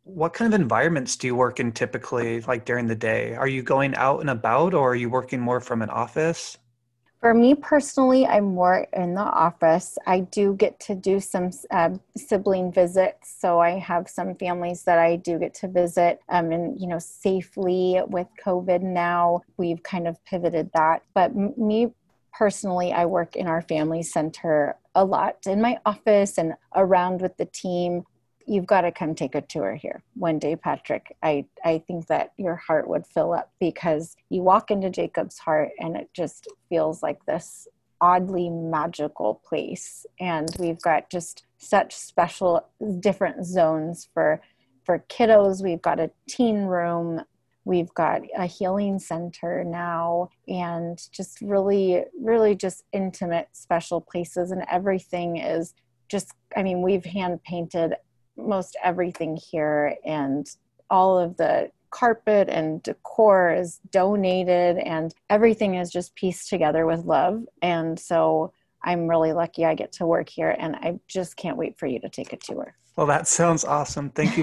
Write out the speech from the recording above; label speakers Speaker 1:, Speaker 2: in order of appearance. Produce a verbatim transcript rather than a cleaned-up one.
Speaker 1: What kind of environments do you work in typically, like during the day? Are you going out and about or are you working more from an office?
Speaker 2: For me personally, I'm more in the office. I do get to do some uh, sibling visits, so I have some families that I do get to visit. Um, and you know, safely with COVID now, we've kind of pivoted that. But m- me personally, I work in our family center a lot in my office and around with the team. You've got to come take a tour here one day, Patrick. I, I think that your heart would fill up because you walk into Jacob's Heart and it just feels like this oddly magical place. And we've got just such special different zones for for kiddos. We've got a teen room. We've got a healing center now, and just really, really just intimate, special places. And everything is just, I mean, we've hand painted most everything here, and all of the carpet and decor is donated, and everything is just pieced together with love. And so I'm really lucky I get to work here, and I just can't wait for you to take a tour.
Speaker 1: Well, that sounds awesome. Thank you